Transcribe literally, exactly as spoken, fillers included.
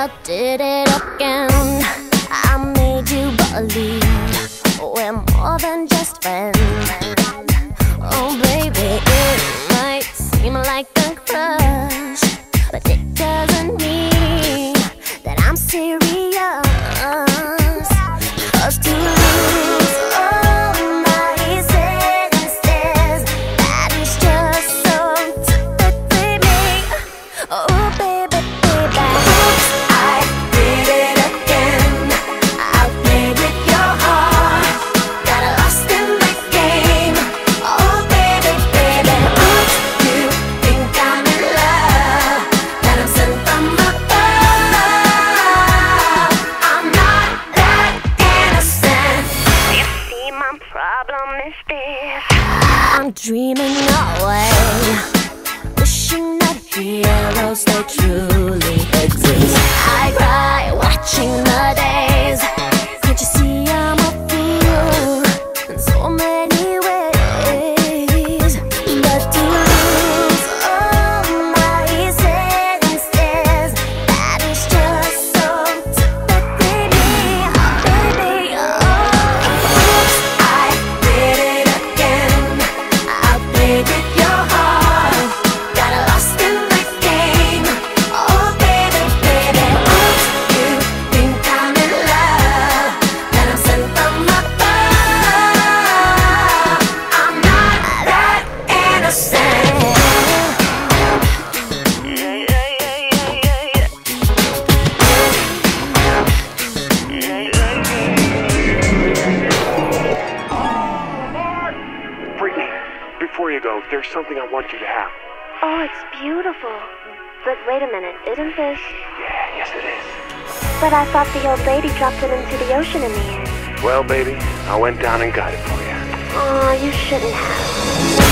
I did it again. I made you believe we're more than just friends. Oh baby, it might seem like a crush, but it doesn't mean that I'm serious. 'Cause to lose all my senses, that is just so typically me. Oh baby, baby, oops, I did it again. I played with your heart, got lost in the game. Oh baby, baby, oops, you think I'm in love, that I'm sent from above. I'm not that innocent. You see, my problem is this: I'm dreaming away, wishing that heroes they truly exist. I cry watching the days. Can't you see I'm a fool in so many ways? But to lose all my senses, that is just so typically me, baby. Oh, oops, I did it again. I played with your heart, got lost in the game. Oh baby, baby, oops, you think I'm in love, that I'm sent from above. I'm not that innocent. Brittany, before you go, there's something I want you to have. Oh, it's beautiful. But wait a minute, isn't this? Yeah, yes it is. But I thought the old lady dropped it into the ocean in the end. Well, baby, I went down and got it for you. Aw, you shouldn't have.